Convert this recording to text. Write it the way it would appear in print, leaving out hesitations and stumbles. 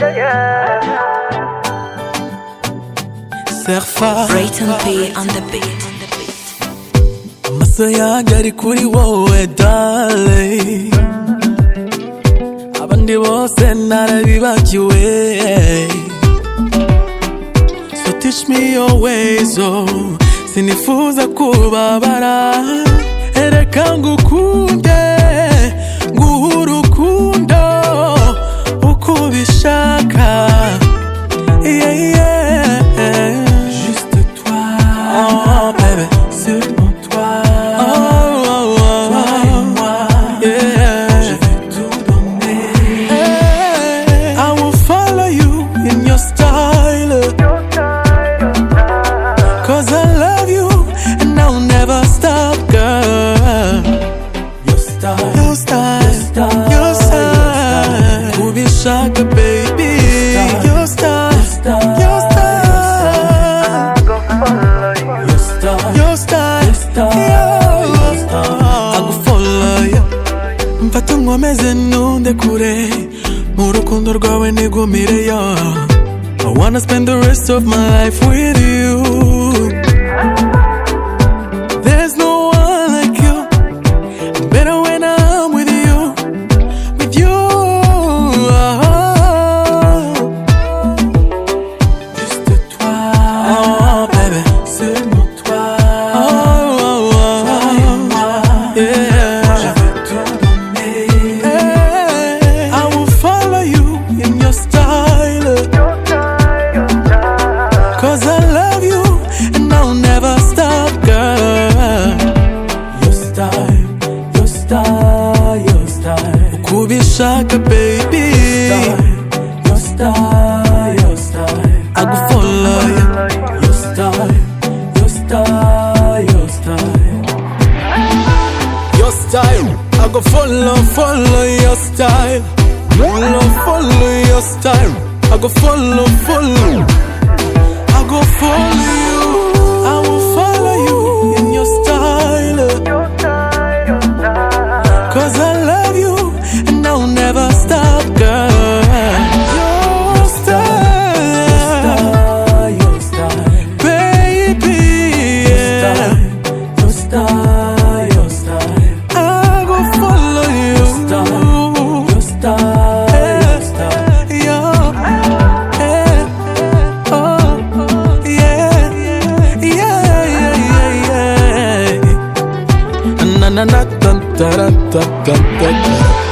Serfa Brayton P on the beat. amaso yanjye ari kuri wowe darling, abandi bose narabibagiwe. So teach me your ways, oh, sinifuza kubabara. Ereka ngukunde nguhe urukundo uko ubishaka. Yeah, yeah. Juste toi, oh baby, seulement toi. Oh, oh, oh, toi et moi, yeah. Je vais tout donner. Hey, I will follow you in your style, 'cause I love you and I'll never stop, girl. Your style, your style, your style, your style. Kubishaka baby, your style, your style. Your style, I go follow you. Mfata nkomeze ntunde kure, mu rukundo rwawe nigumireyo. I wanna spend the rest of my life with you. There's no one like you, better when I'm with you, with you. Juste toi, oh baby, seulement toi. Oh, oh, oh, toi et moi, yeah. Je vais tout donner. Hey, I will follow you in your style, 'cause I love you and I'll never stop, girl. Your style, your style, your style. Ukubishaka baby, your style, your style. I go follow you. Your style, your style, your style. Your style, I go follow your style. Follow your style. I go follow. I go follow you. I will follow you in your style, 'cause I love you and I'll never stop, girl. Your style, your style, baby, yeah. Your style, your style. I go follow you. Your style, your style, your style. Na na na, ta ta ta ta ta ta.